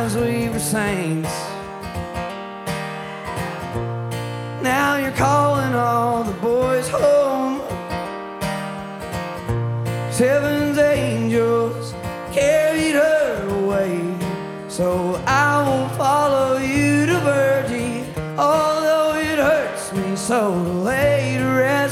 times we were saints. Now you're calling all the boys home. 'Cause heaven's angels carried her away. So I won't follow you to Virgie, although it hurts me so to lay to rest.